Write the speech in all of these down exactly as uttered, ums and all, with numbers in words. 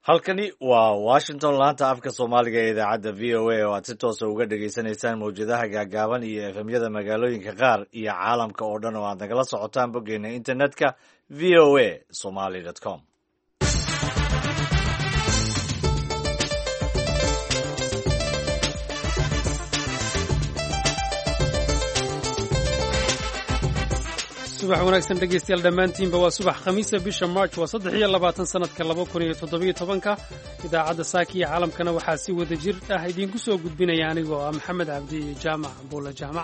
halkani waa Washington, laanta afka Soomaaliga ee idaacadda V O A oo aad si toos ah uga dhageysanaysaan mawjadaha gaagaaban iyo F M-yada magaalooyinka qaar iyo caalamka oo dhan oo aad nagala socotaan boggeena internetka v o a somali dot com. subax wanaagsan dhegeystayaal dhammaantiinba waa subax khamiisa bisha march waa saddex iyo labaatan sanadka laba kun iyo toddobiyo tobanka idaacadda saaki iyo caalamkana waxaa si wada jir ah idiinku soo gudbinaya anigoo ah maxamed cabdi iyo jaamac buula jaamac.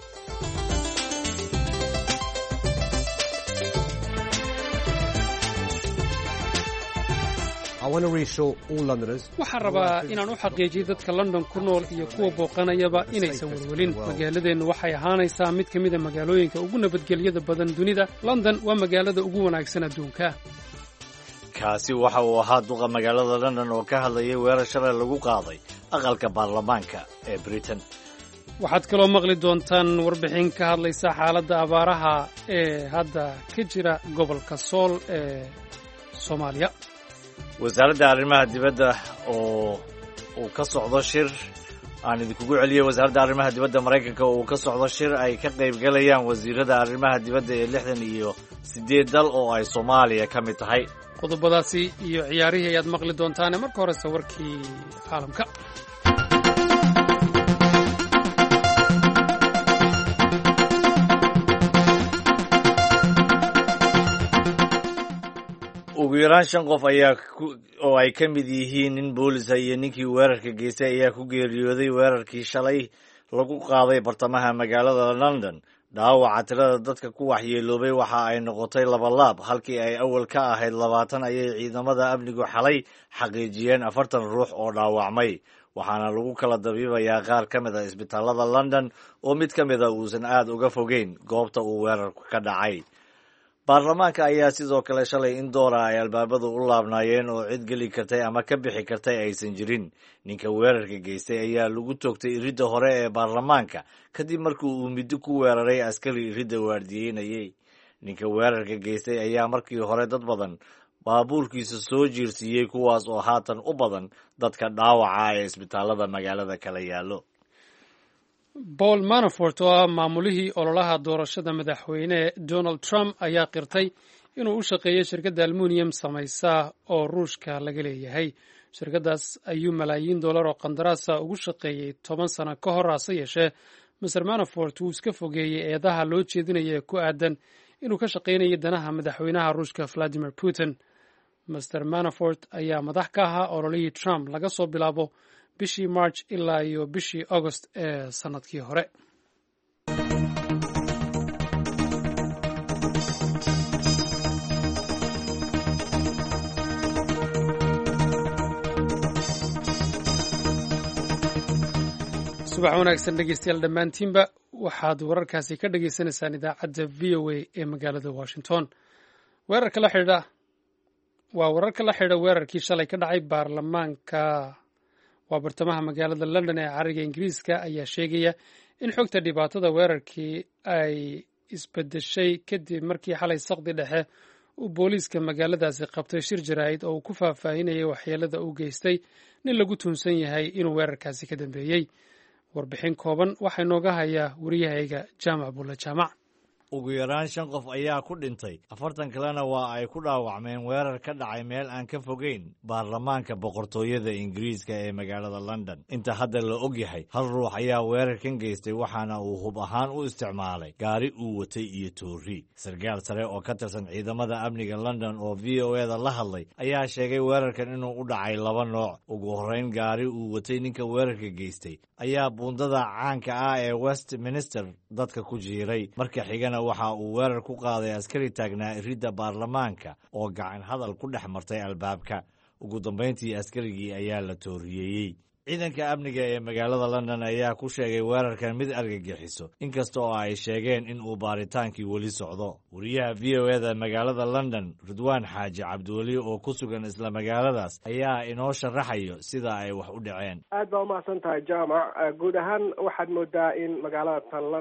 waxaan rabaa inaan u xaqiijiyo dadka london ku nool iyo kuwa booqanayaba inaysan welwelin. magaaladeennu waxay ahaanaysaa mid ka mida magaalooyinka ugu nabadgelyada badan dunida. london waa magaalada ugu wanaagsan adduunka. kaasi waxa uu ahaa duqa magaalada london oo ka hadlayay weerar shalay lagu qaaday aqalka baarlamaanka ee britain. waxaad kaloo maqli doontaan warbixin ka hadlaysa xaaladda abaaraha ee hadda ka jira gobolka sool ee soomaaliya. wasaaradda arrimaha dibadda oo uu ka socdo shir aan idinkugu celiyey wasaaradda arrimaha dibadda maraykanka oo uu ka socdo shir ay ka qayb galayaan wasiirada arrimaha dibadda ee lixdan iyo siddeed dal oo ay Soomaaliya ka mid tahay. qodobadaasi iyo ciyaarihii ayaad maqli doontaan. marka horese warkii caalamka. ugu yaraan shan qof ayaa oo ay ka mid yihiin nin boolisa iyo ninkii weerarka geystay ayaa ku geeriyooday weerarkii shalay lagu qaaday bartamaha magaalada London. dhaawaca tirada dadka ku waxyeeloobay waxa ay noqotay labalaab, halkii ay awal ka ahayd labaatan ayay ciidamada amnigu xalay xaqiijiyeen afartan ruux oo dhaawacmay, waxaana lagu kala dabiibayaa qaar ka mid a isbitaalada London oo mid ka mid a uusan aad uga fogeyn goobta uu weerarku ka dhacay. baarlamaanka ayaa sidoo kale shalay in doora ay albaabadu u laabnaayeen oo cid geli kartay ama ka bixi kartay aysan jirin. ninka weerarka geystay ayaa lagu toogtay iridda hore ee baarlamaanka kadib markii uu middo ku weeraray askari iridda waardiyeynayay. ninka weerarka geystay ayaa markii hore dad badan baabuurkiisa soo jiirsiiyey, kuwaas oo haatan u badan dadka dhaawaca ee isbitaalada magaalada kala yaallo. Paul Manafort oo ah maamulihii ololaha doorashada madaxweyne Donald Trump ayaa qirtay inuu u shaqeeyay shirkadda aluminium samaysa oo Ruushka laga leeyahay. shirkaddaas ayuu malaayiin dollar oo qandaraasa ugu shaqeeyey toban sano ka hor. hase yeeshee Mister Manafort wuu iska fogeeyey eedaha loo jeedinaya ee ku aadan inuu ka shaqaynayay danaha madaxweynaha Ruushka Vladimir Putin. Mister Manafort ayaa madax ka ahaa ololihii Trump laga soo bilaabo bishii March ilaa iyo bishii August ee sanadkii hore. subax wanaagsan dhegeystayaal dhammaantiinba waxaad wararkaasi ka dhageysanaysaan idaacadda V O A ee magaalada Washington. weerarka la xidhiidha waa wararka la xidhiidha weerarkii shalay ka dhacay baarlamaanka waa bartamaha magaalada London ee cariga Ingiriiska ayaa sheegaya in xogta dhibaatada weerarkii ay isbedeshay kadib markii xalay saqdi dhexe uu booliiska magaaladaasi qabtay shir jaraa'id oo uu ku faahfaahinayay waxyeelada uu geystay nin lagu tuunsan yahay inuu weerarkaasi ka dambeeyey. warbixin kooban waxaa inooga hayaa wariyahayga jaamac bulla jaamac. ugu yaraan shan qof ayaa ku dhintay, afartan kalena waa ay ku dhaawacmeen weerar ka dhacay meel aan ka fogeyn baarlamaanka boqortooyada Ingiriiska ee magaalada London. inta hadda la og yahay, hal ruux ayaa weerarkan geystay, waxaana uu hub ahaan u isticmaalay gaari uu watay iyo toori. sarkaal sare oo ka tirsan ciidamada amniga London oo V O A da la hadlay ayaa sheegay weerarkan inuu u dhacay laba nooc. ugu horreyn, gaari uu watay ninka weerarka geystay ayaa buundada caanka ah ee Westminster dadka ku jiiray. marka xigana waxa uu weerar ku qaaday askari taagnaa iridda baarlamaanka oo gacan hadal ku dhex martay albaabka. ugu dambayntii askarigii ayaa la tooriyeeyey. ciidanka amniga ee magaalada London ayaa ku sheegay weerarkan mid argagixiso, inkasta oo ay sheegeen in uu baaritaankii weli socdo. wariyaha V O A da magaalada London Ridwaan Xaaji Cabdiweli oo ku sugan isla magaaladaas ayaa inoo sharaxayo sida ay wax u dhaceen. aad baa umahadsan tahay jaamac. guud ahaan waxaad moodaa in magaalada tan London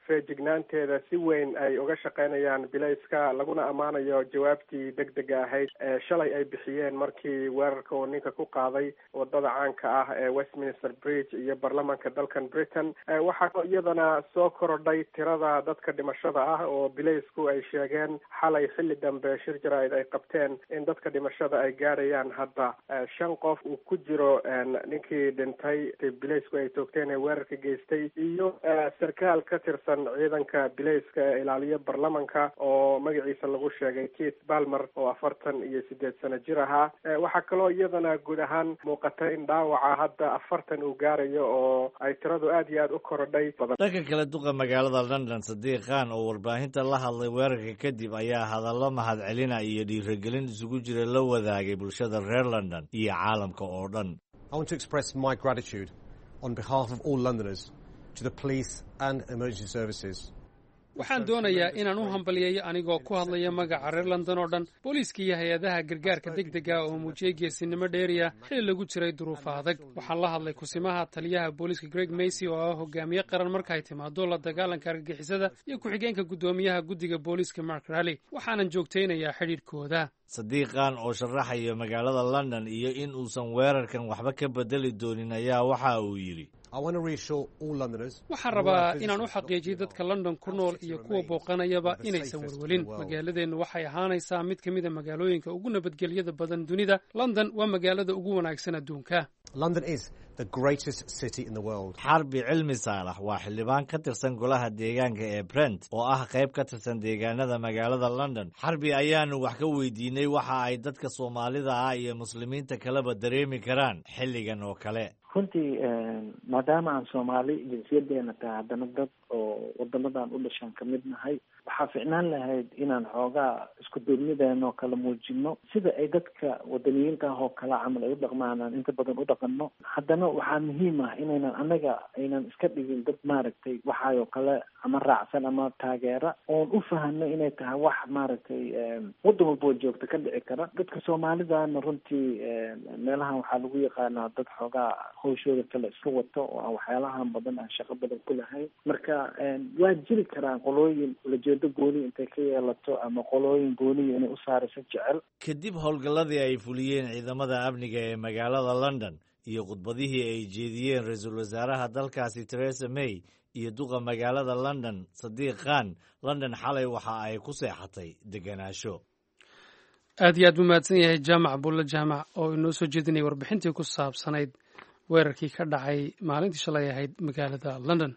feejignaanteeda si weyn ay uga shaqaynayaan bilayska laguna ammaanayo jawaabtii degdega ahayd ee shalay ay bixiyeen markii weerarka uu ninka ku qaaday wadada caanka ah ee Westminster Bridge iyo baarlamaanka dalkan Britain. waxaa iyadana soo korodhay tirada dadka dhimashada ah oo bilaysku ay sheegeen xalay xilli dambe shir jaraa'id ay qabteen in dadka dhimashada ay gaarayaan hadda shan qof uu ku jiro ninkii dhintay bilaysku ay toogteen ee weerarka geystay iyo sarkaal ka tirsan ciidanka bilayska ee ilaaliya baarlamanka oo magaciisa lagu sheegay Keith Palmer oo afartan iyo sideed sano jir ahaa. waxaa kaloo iyadana guud ahaan muuqata in dhaawaca hadda afartan uu gaarayo oo ay tiradu aad iyo aad u korodhay badan. dhanka kale duqa magaalada London Sadiq Khan oo warbaahinta la hadlay weerarka kadib ayaa hadallo mahadcelina iyo dhiirigelin isugu jira la wadaagay bulshada reer London iyo caalamka oo dhan. I want to express my gratitude on behalf of all Londoners to the police and emergency services. waxaan doonayaa inaan u hambaliyeeyo anigoo ku hadlaya magaca reer London oo dhan booliiska iyo hay-adaha gargaarka degdega oo muujiyay geesinimo dheeriya xilli lagu jiray duruufo adag. waxaan la hadlay kusimaha taliyaha booliiska Greg Macy oo ah hogaamiye qaran marka ay timaado la dagaalanka argagixisada iyo ku-xigeenka guddoomiyaha guddiga booliiska Mark Raleigh. waxaanan joogtaynayaa xidhiidhkooda. Sadiq Khan oo sharaxaya magaalada London iyo in uusan weerarkan waxba ka bedeli doonin ayaa waxa uu yiri waxaan rabaa inaan u xaqiijiyo dadka London ku nool iyo kuwa booqanayaba inaysan warwelin. magaaladeennu waxay ahaanaysaa mid ka mid a magaalooyinka ugu nabadgelyada badan dunida. London waa magaalada ugu wanaagsan adduunka. London is the greatest city in the world. Xarbi Cilmi Saalax waa xildhibaan ka tirsan golaha deegaanka ee Brent oo ah qayb ka tirsan deegaanada magaalada London. Xarbi ayaanu wax ka weydiinay waxa ay dadka Soomaalida ah iyo muslimiinta kaleba dareemi karaan xilligan oo kale. runtii maadaama aan Soomaali jinsiyadeena tahay haddana dad oo wadamadan u dhashan ka mid nahay waxaa ficnaan lahayd inaan xoogaa isku duubnideena oo kala muujino sida ay dadka wadaniyiinta ah oo kala camal ay u dhaqmaan inta badan u dhaqano. haddana waxaa muhiim ah inaynan anaga aynan iska dhigin dad maaragtay waxaayoo kale ama raacsan ama taageera oon u fahano inay tahay wax maaragtay waddan walba oo joogta ka dhici kara. dadka Soomaalidana runtii meelahan waxaa lagu yaqaanaa dad xoogaa hawshooda kale iska wato oo aan waxyaalahan badan aan shaqo badan ku lahayn. marka waa jiri karaan qolooyin ulajeedo gooni intay ka yeelato ama qolooyin gooniya inay u saarayso jecel. kadib howlgalladii ay fuliyeen ciidamada amniga ee magaalada London iyo khudbadihii ay jeediyeen ra-iisul wasaaraha dalkaasi Theresa May iyo duqa magaalada London Sadiq Khan, London xalay waxa ay ku seexatay degenaansho. aad iyo aad buu mahadsan yahay Jaamac Bulle Jaamac oo inoo soo jeedinayay warbixintii ku saabsanayd weerarkii ka dhacay maalintii shalay ahayd magaalada London.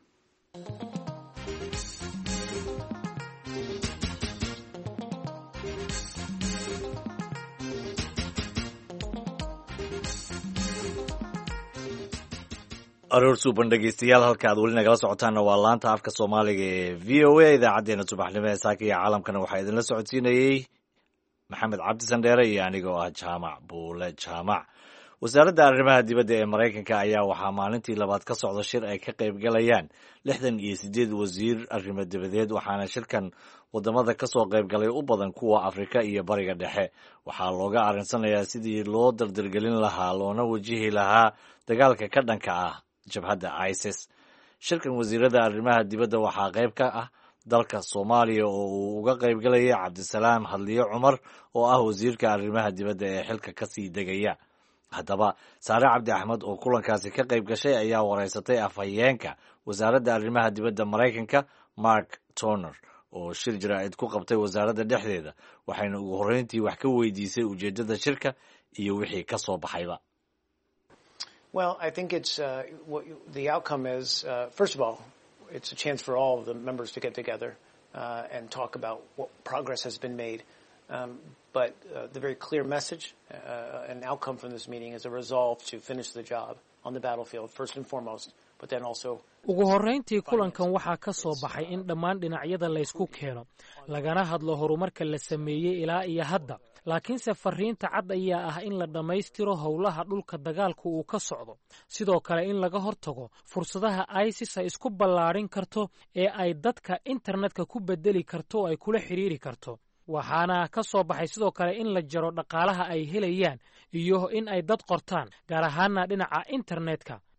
aroor suuban dhegeystayaal halka aad weli nagala socotaanna waa laanta afka Soomaaliga ee V O A idaacadeena subaxnimo ee saaka iyo caalamkana waxaa idinla socodsiinayay Maxamed Cabdi Sandheere iyo anigoo ah Jaamac Buule Jaamac. wasaaradda arrimaha dibadda ee Mareykanka ayaa waxaa maalintii labaad ka socda shir ay ka qayb galayaan lixdan iyo sideed wasiir arrimo dibadeed waxaana shirkan wadamada ka soo qayb galay u badan kuwa Afrika iyo Bariga Dhexe. waxaa looga arinsanayaa sidii loo dardargelin lahaa loona wajihi lahaa dagaalka ka dhanka ah jabhadda ISIS. shirkan wasiirada arrimaha dibadda waxaa qayb ka ah dalka Soomaaliya oo uu uga qayb galayay Cabdisalaam Hadliyo Cumar oo ah wasiirka arrimaha dibadda ee xilka ka sii degaya. haddaba Saare Cabdi Axmed oo kulankaasi ka qayb gashay ayaa wareysatay afhayeenka wasaaradda arrimaha dibadda Mareykanka Mark Turner oo shir jaraa'id ku qabtay wasaaradda dhexdeeda waxayna ugu horreyntii wax ka weydiisay ujeedada shirka iyo wixii ka soo baxayba. Well, I think it's uh, what the outcome is. Uh, first of all, it's a chance for all of the members to get together uh, and talk about what progress has been made. Um, but uh, the very clear message uh, and outcome from this meeting is a resolve to finish the job on the battlefield, first and foremost, but then also. ugu horrayntii kulankan waxaa ka soo baxay in dhammaan dhinacyada laysku keeno lagana hadlo horumarka la sameeyey ilaa iyo hadda. laakiinse fariinta cad ayaa ah in la dhammaystiro howlaha dhulka dagaalku uu ka socdo, sidoo kale in laga hortago fursadaha ISIS ay isku ballaarin karto ee ay dadka internetka ku bedeli karto oo ay kula xiriiri karto. waxaana ka soo baxay sidoo kale in la jaro dhaqaalaha ay helayaan iyo in ay dad qortaan gaar ahaana dhinaca internetka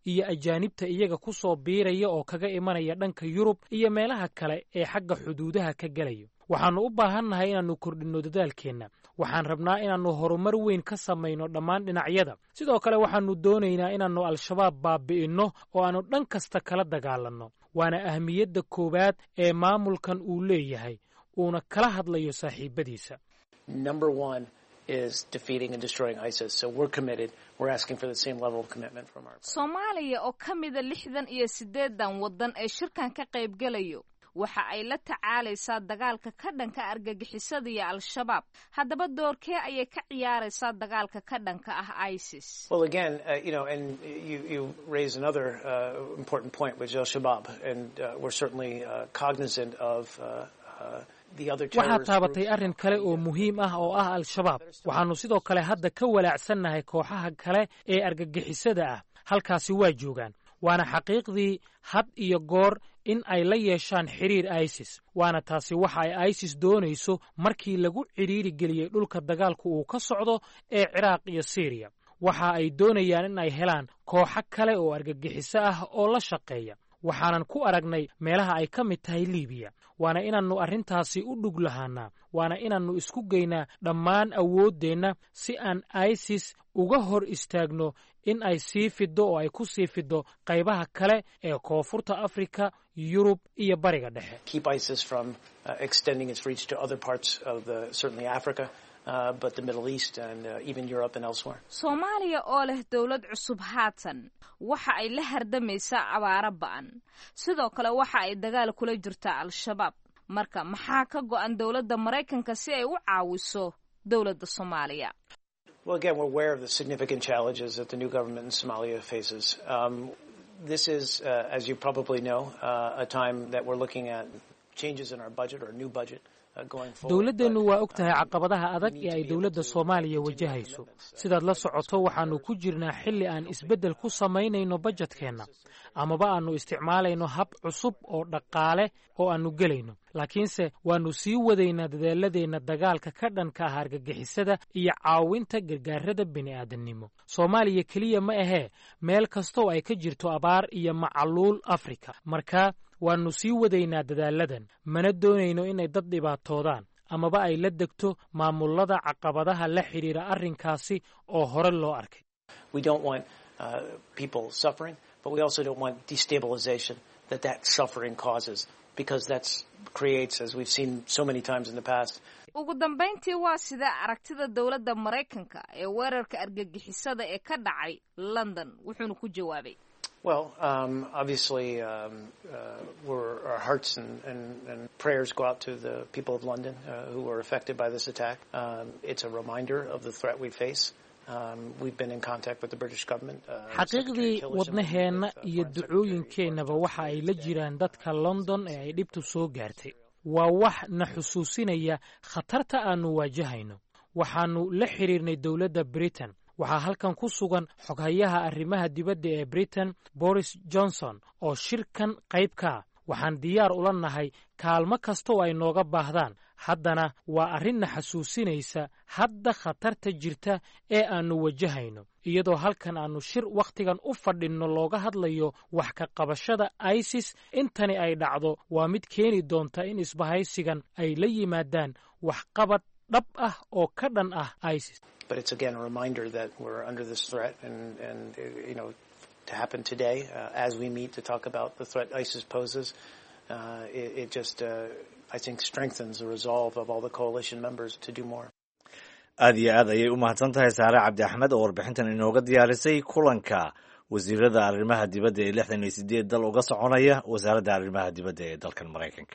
iyo ajaanibta iyaga ku soo biiraya oo kaga imanaya dhanka yurub iyo meelaha kale ee xagga xuduudaha ka gelayo. waxaannu u baahannahay inaannu kordhinno dadaalkeenna. waxaan rabnaa inaannu horumar weyn ka samayno dhammaan dhinacyada. sidoo kale waxaannu doonaynaa inaannu al-shabaab baabi'inno oo aannu dhan kasta kala dagaalanno. waana ahmiyadda koowaad ee maamulkan uu leeyahay, uuna kala hadlayo saaxiibadiisa. Number one is defeating and destroying ISIS. So we're committed. We're asking for the same level of commitment from our. Soomaaliya oo ka mida lixdan iyo siddeedan waddan ee shirkan ka qayb galayo waxa ay la tacaalaysaa dagaalka ka dhanka argagixisada iyo al-shabaab. haddaba doorkee ayay ka ciyaaraysaa dagaalka ka dhanka ah ISIS? Well, again, uh, you know, and you, you raise another uh, important point, which is al-Shabaab, and uh, we're certainly uh, cognizant of uh, uh, waxaad taabatay arrin kale oo muhiim ah oo ah al-shabaab. waxaannu sidoo kale hadda ka walaacsannahay kooxaha kale ee argagixisada ah. halkaasi waa joogaan. waana xaqiiqdii had iyo goor in ay la yeeshaan xidhiir ISIS. waana taasi waxa ay ISIS doonayso markii lagu cidhiiri geliyey dhulka dagaalku uu ka socdo ee ciraaq iyo siiriya. waxa ay doonayaan in ay helaan kooxo kale oo argagixiso ah oo la shaqeeya. waxaanan ku aragnay meelaha ay ka mid tahay liibiya. waana inaannu arrintaasi u dhug lahaannaa. waana inaannu isku geynaa dhammaan awooddeenna si aan ISIS uga hor istaagno in ay sii fiddo oo ay ku sii fiddo qaybaha kale ee koonfurta afrika, yurub iyo bariga dhexe. Keep ISIS from uh, extending its reach to other parts of the certainly Africa. Uh, but the Middle East and uh, even Europe and elsewhere. Soomaaliya oo leh dawlad cusub haatan waxa ay la hardamaysaa abaaro ba'an. sidoo kale waxa ay dagaal kula jirtaa al-shabaab. marka maxaa ka go'an dawladda Mareykanka si ay u caawiso dawladda Soomaaliya? Well, again, we're aware of the significant challenges that the new government in Somalia faces. Um, this is, uh, as you probably know, uh, a time that we're looking at changes in our budget or a new budget. dawladdeennu waa og tahay caqabadaha adag ee ay dawladda Soomaaliya wajahayso. sidaad la socoto waxaannu ku jirnaa xilli aan isbeddel ku samaynayno bajetkeenna, amaba aannu isticmaalayno hab cusub oo dhaqaale oo aannu gelayno. laakiinse waannu sii wadaynaa dadaaladeenna dagaalka ka dhanka ah argagixisada iyo caawinta gargaarada bini'aadannimo. Soomaaliya keliya ma ahee meel kastoo ay ka jirto abaar iyo macaluul Afrika. marka waannu sii wadaynaa dadaaladan. mana doonayno inay dad dhibaatoodaan amaba ay la degto maamullada caqabadaha la xidhiira arrinkaasi oo hore loo arkay. We don't want uh, people suffering, but we also don't want destabilization that that suffering causes, because that creates, as we've seen so many times in the past. ugu dambayntii waa sida aragtida dawladda Mareykanka ee weerarka argagixisada ee ka dhacay London. wuxuuna ku jawaabay. Well, um, obviously, um, uh, we're, our hearts and, and, and prayers go out to the people of London uh, who were affected by this attack. Um, it's a reminder of the threat we face. Um, we've been in contact with the British government. xaqiiqdii wadnaheenna iyo ducooyinkeennaba waxa ay la jiraan dadka London ee ay dhibtu soo gaartay. waa wax na xusuusinaya khatarta aannu waajahayno. waxaannu la xidhiirnay dawladda Britain. waxaa halkan ku sugan xoghayaha arrimaha dibadda ee Britain Boris Johnson oo shirkan qayb ka ah. waxaan diyaar ula nahay kaalmo kasta oo ay nooga baahdaan. haddana waa arrinna xasuusinaysa hadda khatarta jirta ee aannu wajahayno, iyadoo halkan aannu shir wakhtigan u fadhinno looga hadlayo wax ka qabashada ISIS. intani ay dhacdo waa mid keeni doonta in isbahaysigan ay la yimaadaan waxqabad dhab ah oo ka dhan ah ISIS. But it's again a reminder that we're under this threat, and, and you know, to happen today uh, as we meet to talk about the threat ISIS poses, uh, it, it just, uh, I think, strengthens the resolve of all the coalition members to do more. aad iyo aad ayay u mahadsan tahay Saare Cabdi Axmed oo warbixintan inooga diyaarisay kulanka wasiirada arrimaha dibadda ee lixdan iyo siddeed dal uga soconaya wasaaradda arrimaha dibadda ee dalkan Mareykanka.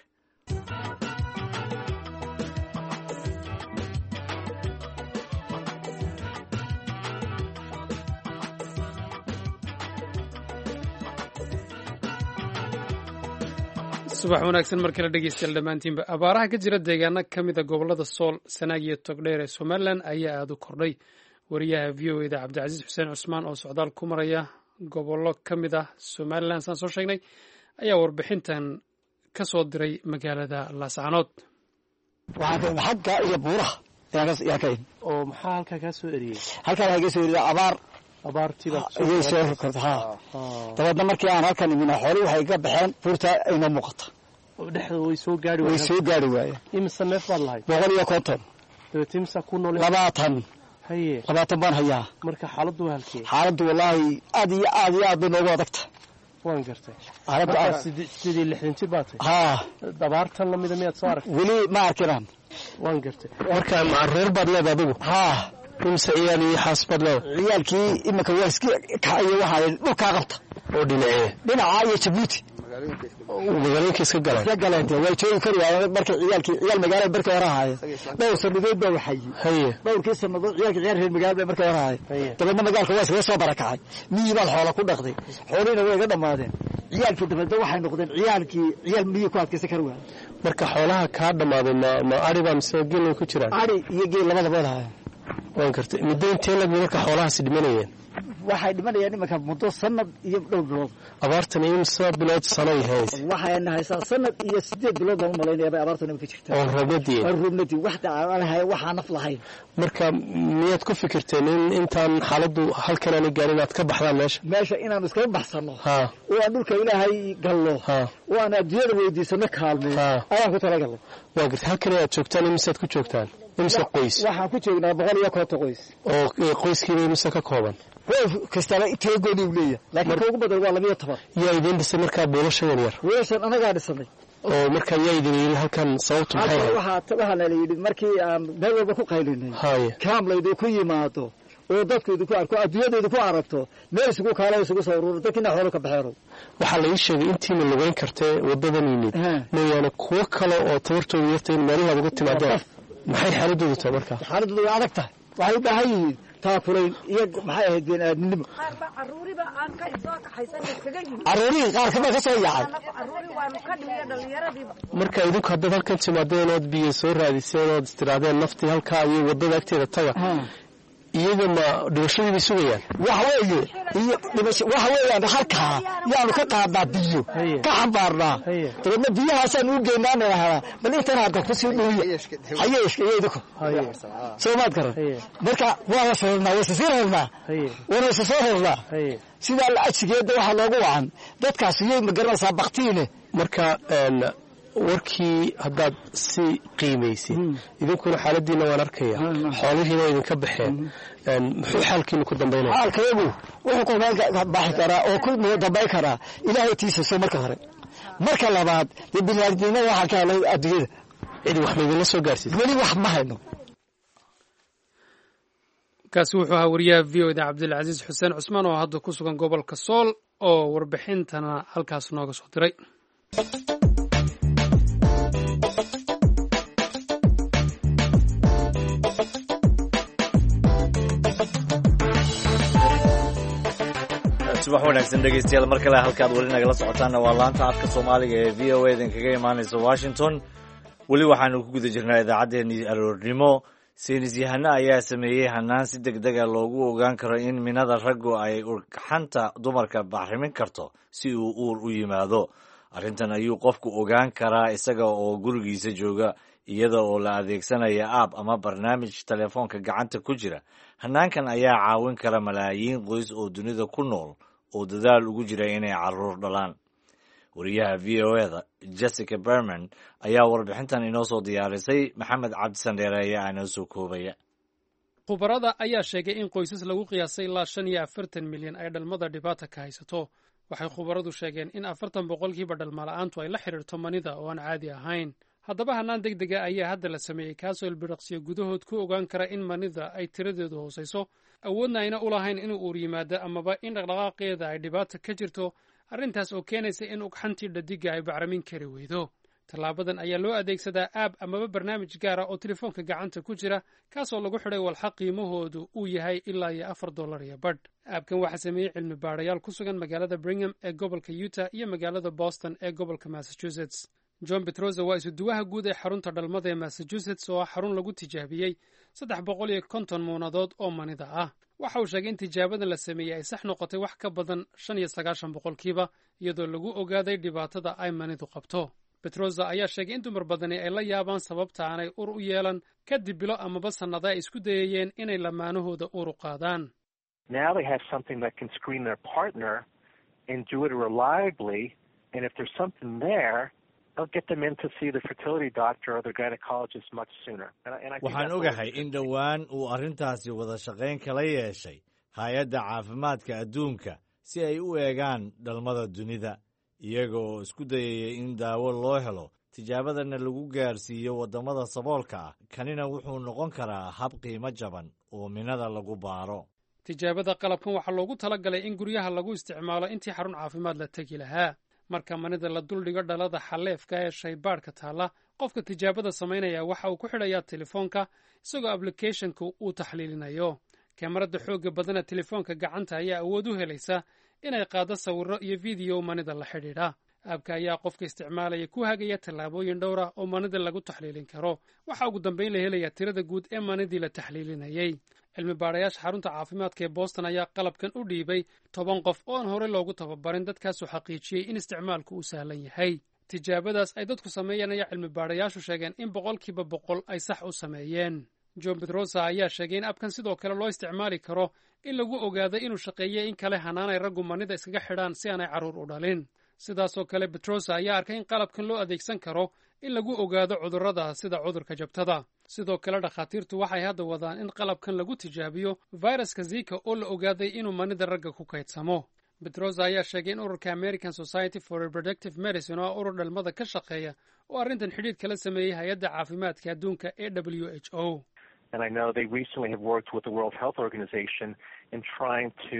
subax wanaagsan mar kale dhegeystayaal dhammaantiinba. abaaraha ka jira deegaano ka mid a gobollada sool, sanaag iyo togdheer ee somalilan ayaa aada u kordhay. wariyaha v o eda cabdicasiis xuseen cusmaan oo socdaal ku maraya gobollo ka mid ah somalilan saan soo sheegnay ayaa warbixintan ka soo diray magaalada laascaanood. xagga iyo buuraha yaa ka oo maxaa halkaa kaa soo eriyey? halkaa waxaa ka soo eriyey abaar abaartiba ayay soo kortay ha dabadna markii aan halkan imina xoolo waxay ka baxeen furta ayna muuqata dhexda way soo gaari way soo gaari waayeen imisa neef baad lahayd boqol iyo konton timsa ku nool labaatan haye labaatan baan hayaa marka xaaladdu waa halkee xaaladdu wallahi aad iyo aad iyo aad bay noogu adagta waan gartay xaaladdu sidii lixdan jir baad tahay ha dabaartan la mid ah miyaad soo aragtay weli ma arkinaan waan gartay marka macaruur baad leedahay adigu ha imsa ciyaal iyo xaas baad leedahay ciyaalkii imika waa iska kacayo waxaa dhulkaa qabta oo dhinacee dhinaca iyo Djibouti magaalooyinka iska galeen iska galeen way joogi karayaan marka ciyaalkii ciyaal magaalada barka hore ahaayeen dhowr sanadood baa waxay haye dhowrkii sanadood ciyaalkii ciyaal reer magaalada barka hore ahaayeen dabadna magaalka waa iska soo barakacay miyi baa xoolo ku dhaqday xoolina way iga dhamaadeen ciyaalkii dabadna waxay noqdeen ciyaalkii ciyaal miyi ku adkaysan kar waa marka xoolaha ka dhamaaday ma ma ari baa mise geel ku jiraan ari iyo geel labadaba lahaayeen waan kartay midda intee lag marka xoolahaasi dhimanayeen waxay dhimanayaan imanka muddo sanad iyo dhowr bilood abaartan imsa bilood sano yahays waxay nahaysaa sanad iyo sideed bilood baan u malaynayaa bay abaartan ka jirtaa oo roobadii oo roobadii wax tacaalahay waxa naf lahayn marka miyaad ku fikirteen in intaan xaaladdu halkan aan gaarin aad ka baxdaan meesha meesha inaan iska baxsano ha oo aan dhulka Ilaahay gallo ha oo aan adduunyada weydiisano kaalmeeyo ayaan ku talagalay waa gartay halkan aad joogtaan imsaad ku joogtaan imsa qoys waxaan ku joognaa boqol iyo konton qoys oo qoyskiiba imsa ka kooban qof kastaba intee gooni u leeyahay laakiin ugu badan waa laba iyo toban yaa idin dhisay markaa boolasha yar weeshan anaga dhisanay oo markaa yaa idin yiri halkan sababtu maxay ahayd waxa waxa la yiri markii aan meel walba ku qaylinay haye kaamlaydu ku yimaado oo dadkoodu ku arko adduunyadoodu ku aragto meel isugu kaalay isugu soo ururo dadkina xoolo ka baxeero waxa la ii sheegay intii la lugeyn kartay wadadan yimid mooyaane kuwa kale oo tabartoodu yartay meelaha uga timaadeen maxay xaaladoodu tahay markaa xaaladoodu waa adag tahay waxay u baahan yihiin taakulayn iyo maxay ahayd bini'aadnimo caruuriba aan ka soo kaxaysan iskaga yimid caruurihi qaar kama ka soo yaacay caruuri waanu ka dhigay dhalinyaradiiba marka idinku haddaad halkan timaadeen ood biyo soo raadiseen ood istiraadeen naftii halkaa iyo wadada agteeda taga iyaga ma dhibashadiiba sugayaan waxa weeye iyo dhibasho waxa weeyaan halkaa yaanu ka qaadnaa biyo ka xambaarnaa dabadna biyahaasaan u geynaa meelaha bal intaan hadda ku sii dhuuya hayeeshka iyadoo soo maad garan marka waa la soo waa soo reernaa waa soo soo reernaa sida la ajigeeda waxa loogu wacan dadkaas iyay ma garanaysaa baqtiine marka warkii haddaad si qiimaysid idinkuna xaaladiina waan arkaya xoolihiina idinka baxeen muxuu xaalkiina ku dambaynaya xaalkaygu wuxuu ku baaxi karaa oo ku dambayn karaa ilaahay tiisa soo marka hore marka labaad bini'aadamnimada waxaa ka helay adduunyada cid wax maydinla soo gaarsiisay weli wax ma hayno kaasi wuxuu ahaa wariyaha v o da cabdilcasiis xuseen cusmaan oo hadda ku sugan gobolka sool oo warbixintana halkaas nooga soo diray subax wanaagsan dhegeystayaal mar kale halkaad weli nagala socotaanna waa laanta afka soomaaliga ee v o a dan kaga imaanaysa washington weli waxaanu ku guda jirnaa idaacaddeenii aroornimo saynis yahano ayaa sameeyey hanaan si deg dega loogu ogaan karo in minada raggu ay urxanta dumarka bacrimin karto si uu uur u yimaado arrintan ayuu qofku ogaan karaa isaga oo gurigiisa jooga iyada oo la adeegsanaya aab ama barnaamij telefoonka gacanta ku jira hanaankan ayaa caawin kara malaayiin qoys oo dunida ku nool oo dadaal ugu jira inay caruur dhalaan wariyaha v o e da jessica berman ayaa warbixintan inoo soo diyaarisay maxamed cabdisandheere ayaa inoo soo koobaya khubarada ayaa sheegay in qoysas lagu qiyaasay ilaa shan iyo afartan milyan ay dhalmada dhibaata ka haysato waxay khubaradu sheegeen in afartan boqolkiiba dhalmala'aantu ay la xidhiirto manida oo aan caadi ahayn haddaba hanaan deg dega ayaa hadda la sameeyey kaasoo ilbiriqsiyo gudahood ku ogaan kara in manida ay tiradeedu hoosayso awoodna ayna u lahayn inuu uur yimaado amaba in dhaqdhaqaaqeeda ay dhibaata ka jirto arrintaas oo keenaysa in ugxantii dhadiga ay bacramin kari weydo tallaabadan ayaa loo adeegsadaa aab amaba barnaamij gaara oo telefoonka gacanta ku jira kaasoo lagu xidhay walxa qiimahoodu uu yahay ilaa iyo afar dollar iyo badh aabkan waxaa sameeyey cilmi baadhayaal ku sugan magaalada Brigham ee gobolka Utah iyo magaalada Boston ee gobolka Massachusetts John Petroza waa isuduwaha guud ee xarunta dhalmada ee Massachusetts oo ah xarun lagu tijaabiyey saddex boqol iyo konton muunadood oo manida ah waxa uu sheegay in tijaabadan la sameeyey ay sax noqotay wax ka badan shan iyo sagaashan boqolkiiba iyadoo lagu ogaaday dhibaatada ay manidu qabto Petroza ayaa sheegay in dumar badani ay la yaabaan sababta aanay ur u yeelan kadib bilo amaba sannado ay isku dayayeen inay lamaanahooda ur u qaadaan Now they have something that can screen their partner and do it reliably, and if there's something there, they'll get them in to see the fertility doctor or the gynecologist much sooner. And I, and I think waxaan ogahay in dhowaan uu arrintaasi wada shaqayn kala yeeshay hay-adda caafimaadka adduunka si ay u eegaan dhalmada dunida iyaga oo isku dayaya in daawo loo helo tijaabadana lagu gaarsiiyo waddamada saboolka ah kanina wuxuu noqon karaa hab qiimo jaban oo minada lagu baaro tijaabada qalabkan waxaa loogu talagalay in guryaha lagu isticmaalo intii xarun caafimaad la tegi lahaa marka manida la duldhigo dhalada xaleefka ee shaybaadhka taalla qofka tijaabada samaynaya waxa uu ku xidhayaa telefoonka isagoo ablicathonka uu taxliilinayo kamarada xoogga badana telefoonka gacanta ayaa awood u helaysa inay qaado sawirro iyo fideyo manida la xidhiidha aabka ayaa qofka isticmaalaya ku hagaya tallaabooyin dhowr ah oo manida lagu taxliilin karo waxaa ugu dambayn la helayaa tirada guud ee manidii la taxliilinayay cilmi baarayaasha xarunta caafimaadka ee boston ayaa qalabkan u dhiibay toban qof oo aan horey loogu tababarin dadkaasoo xaqiijiyey in isticmaalku uu sahlan yahay tijaabadaas ay dadku sameeyeen ayaa cilmi baarayaashu sheegeen in boqolkiiba boqol ay sax u sameeyeen john bedrosa ayaa sheegay in abkan sidoo kale loo isticmaali karo in lagu ogaado inuu shaqeeyey in kale hanaanay raggu manida iskaga xidhaan si aanay carruur u dhalin sidaasoo kale bedrosa ayaa arkay in qalabkan loo adeegsan karo in lagu ogaado cudurrada sida cudurka jabtada sidoo kale dhakhaatiirtu waxay hadda wadaan in qalabkan lagu tijaabiyo fayraska zika oo la ogaaday inuu manida ragga ku kaydsamo bedrosa ayaa sheegay in ururka american society for reproductive medicine oo urur dhalmada ka shaqeeya oo arrintan xidhiidh kala sameeyey hay-adda caafimaadka adduunka ee w h o And I know they recently have worked with the World Health Organization in trying to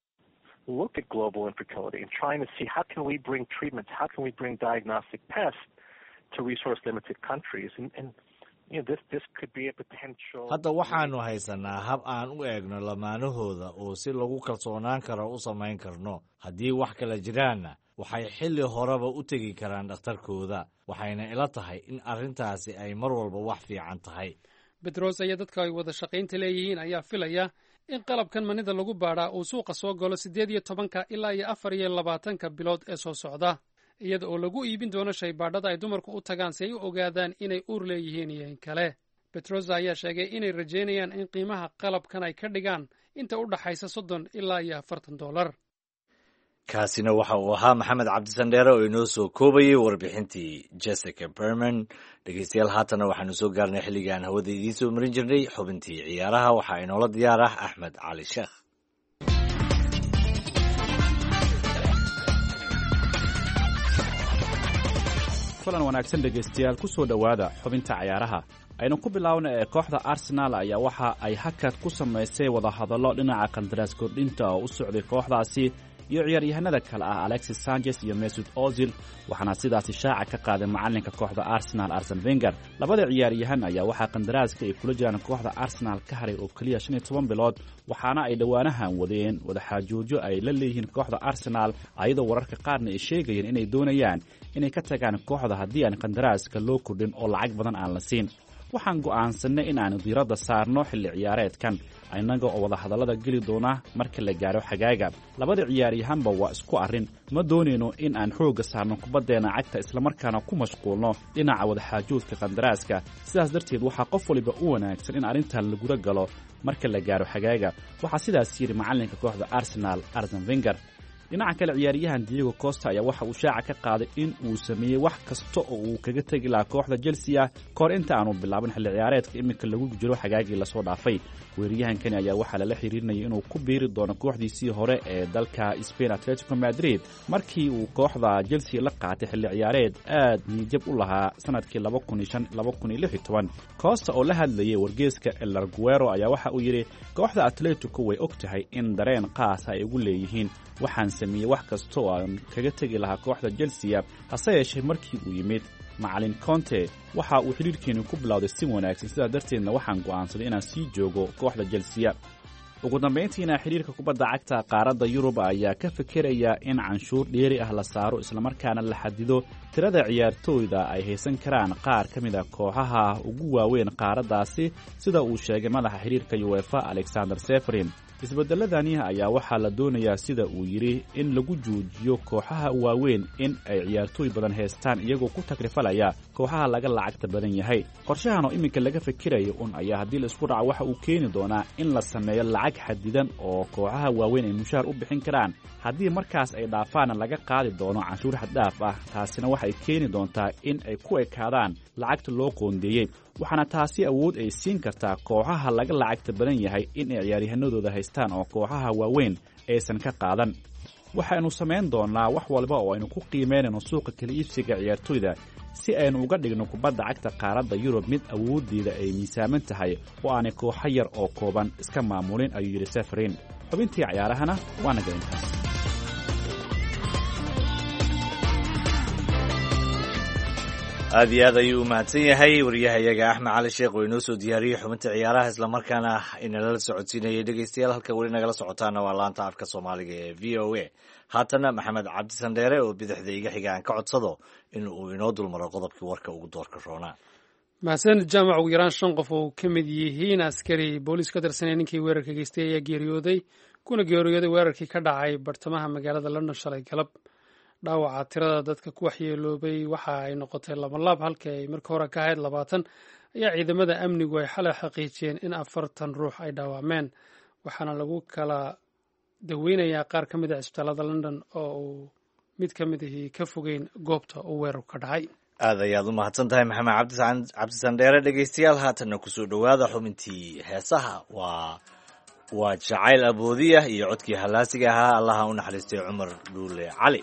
look at global infertility and trying to see how can we bring treatments, how can we bring diagnostic tests to resource-limited countries. And, and you know, this, this could be a potential... hadda waxaanu haysanaa hab aan u eegno lamaanahooda oo si lagu kalsoonaan karo u samayn karno haddii wax kala jiraanna waxay xilli horeba u tegi karaan dhakhtarkooda waxayna ila tahay in arrintaasi ay mar walba wax fiican tahay bedros iyo dadka ay wada shaqaynta leeyihiin ayaa filaya in qalabkan manida lagu baadhaa uu suuqa soo galo siddeed iyo tobanka ilaa iyo afar iyo labaatanka bilood ee soo socda iyada oo lagu iibin doono shaybaadhada ay dumarku u tagaan si ay u ogaadaan inay uur leeyihiin iyo in kale bedros ayaa sheegay inay rajaynayaan in qiimaha qalabkan ay ka dhigaan inta u dhaxaysa soddon ilaa iyo afartan dollar kaasina waxa uu ahaa maxamed cabdisandheere oo inoo soo koobayey warbixintii jessica berman dhegeystayaal haatana waxaanu soo gaarnay xilligii aan hawada idiin soo marin jirnay xubintii ciyaaraha waxaa inoola diyaar ah axmed cali sheekh kulan wanaagsan dhegaystayaal ku soo dhowaada xubinta ciyaaraha aynu ku bilaawna ee kooxda arsenaal ayaa waxa ay hakad ku samaysay wadahadallo dhinaca qandaraas kordhinta oo u socday kooxdaasi iyo ciyaaryahanada kale ah alexis sanchez iyo mesut ozil waxaana sidaasi shaaca ka qaaday macalinka kooxda arsenal arsen wenger labada ciyaaryahan ayaa waxaa qandaraaska ay kula jiraan kooxda arsenal ka haray oo keliya shan iyo toban bilood waxaana ay dhowaanahan wadeen wadaxaajoojyo ay la leeyihiin kooxda arsenal ayadoo wararka qaarna ay sheegayeen inay doonayaan inay ka tagaan kooxda haddii aan qandaraaska loo kordhin oo lacag badan aan la siin waxaan go'aansanay in aanu diiradda saarno xilli ciyaareedkan innaga oo wadahadallada geli doona marka la gaaro xagaaga labada ciyaaryahanba waa isku arrin ma doonayno in aan xoogga saarno kubaddeenna cagta islamarkaana ku mashquulno dhinaca wadaxaajoodka qandaraaska sidaas darteed waxaa qof waliba u wanaagsan in arrintan laguda galo marka la gaaro xagaaga waxaa sidaas yidhi macalinka kooxda arsenal arsen wenger dhinaca kale ciyaaryahan diego costa ayaa waxa uu shaaca ka qaaday in uu sameeyey wax kasta oo uu kaga tegi lahaa kooxda chelsea kahor inta aanu bilaabin xilli ciyaareedka iminka lagu jiro xagaagii lasoo dhaafay weeraryahankani ayaa waxaa lala xiriirinayay inuu ku biiri doono kooxdiisii hore ee dalka Spain Atletico Madrid markii uu kooxda Chelsea la qaatay xilli ciyaareed aad niyad u lahaa sanadkii laba kun iyo shan laba kun iyo lix iyo toban Costa oo la hadlayay wargeyska El Arguero ayaa waxa uu yiri kooxda Atletico way ogtahay in dareen qaas ay ugu leeyihiin waxaan sameeyay wax kasta oo aan kaga tagi lahaa kooxda Chelsea hase yeeshee markii uu yimid macallin Conte waxa uu xiriirkeenu ku bilowday si wanaagsan sidaa darteedna waxaan go'aansaday inaan sii joogo kooxda Chelsea ugu dambeyntiina xiriirka kubadda cagta qaaradda Yurub ayaa ka fikiraya in canshuur dheeri ah la saaro isla markaana la xadido tirada ciyaartooyda ay haysan karaan qaar ka mid a kooxaha ugu waaweyn qaaraddaasi sida uu sheegay madaxa xidhiirka uefa alexander seferin isbeddeladani ayaa waxaa la doonayaa sida uu yidhi in lagu joojiyo kooxaha waaweyn in ay ciyaartooy badan haystaan iyagoo ku takrifalaya kooxaha laga lacagta badan yahay qorshahan oo iminka laga fikirayo un ayaa haddii la isku dhaco waxa uu keeni doonaa in la sameeyo lacag xadidan oo kooxaha waaweyn ay mushaar u bixin karaan haddii markaas ay dhaafaana laga qaadi doono canshuur xaddhaaf ah taasina waxay keeni doontaa in ay ku ekaadaan lacagta loo qoondeeyey waxaana taasi awood ay siin kartaa kooxaha laga lacagta badan yahay in ay ciyaaryahanadooda haystaan oo kooxaha waaweyn aysan ka qaadan waxaynu samayn doonnaa wax walba oo aynu ku qiimaynayno suuqa kala iibsiga ciyaartooyda si aynu uga dhigno kubadda cagta qaaradda yurub mid awooddeeda ay miisaaman tahay oo aanay kooxo yar oo kooban iska maamulin ayuu yidhi seferin xubintii cayaarahana waa naga intaas aad iyo aad ayuu u mahadsan yahay wariyahayaga axmed cali sheekh oo inoo soo diyaariyey xubinta ciyaaraha islamarkaana inala socodsiinayay dhegaystayaal halka weli nagala socotaana waa laanta afka soomaaliga ee v o a haatana maxamed cabdi sandheere oo bidixda iga xiga aan ka codsado in uu inoo dulmaro qodobkii warka ugu doorka roonaa mahadsanid jaamac ugu yaraan shan qof oo ka mid yihiin askari booliis ka tirsanaya ninkii weerarka geystay ayaa geeriyooday kuna geeriyooday weerarkii ka dhacay bartamaha magaalada london shalay galab dhaawaca tirada dadka ku waxyeeloobay waxa ay noqotay labanlaab halkii ay marka hore ka ahayd labaatan ayaa ciidamada amnigu ay xalay xaqiijiyeen in afartan ruux ay dhaawacmeen waxaana lagu kala daweynayaa qaar ka mid a cisbitaalada london oo uu mid ka mid ahii ka fogeyn goobta uu weerarku ka dhacay aad ayaad u mahadsan tahay maxamed cabdi sandheere dhegaystayaal haatanna kusoo dhowaada xubintii heesaha waa waa jacayl aboodiya iyo codkii hallaasiga ahaa allaha u naxariistay cumar dhuule cali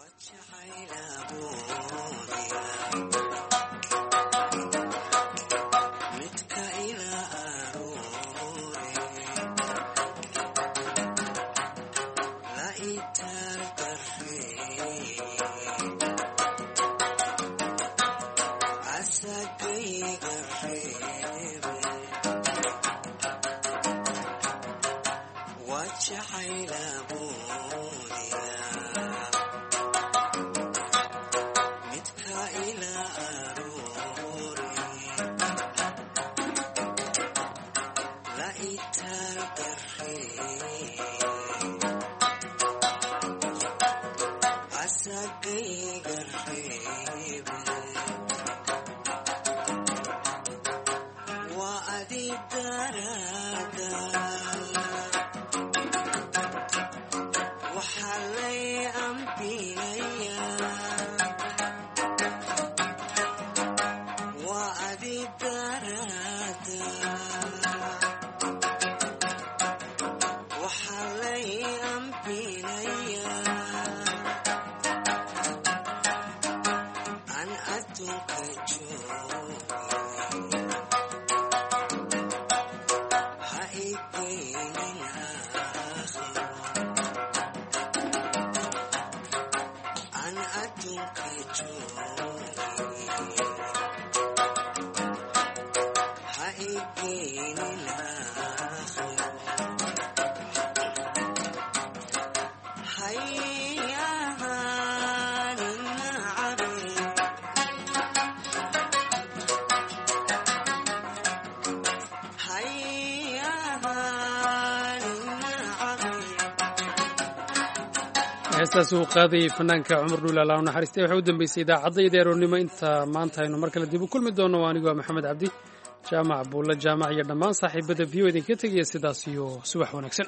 heestaas uu qaadayay fanaanka cumar dhuule alla u naxariistay waxay u dambeysay idaacadda aroornimo inta maanta aynu mar kale dib u kulmi doonno anigu waa maxamed cabdi jaamac buulle jaamac iyo dhammaan saaxiibada v o idinka tegaya sidaas iyo subax wanaagsan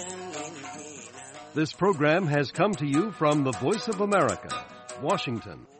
This program has come to you from the Voice of America, Washington.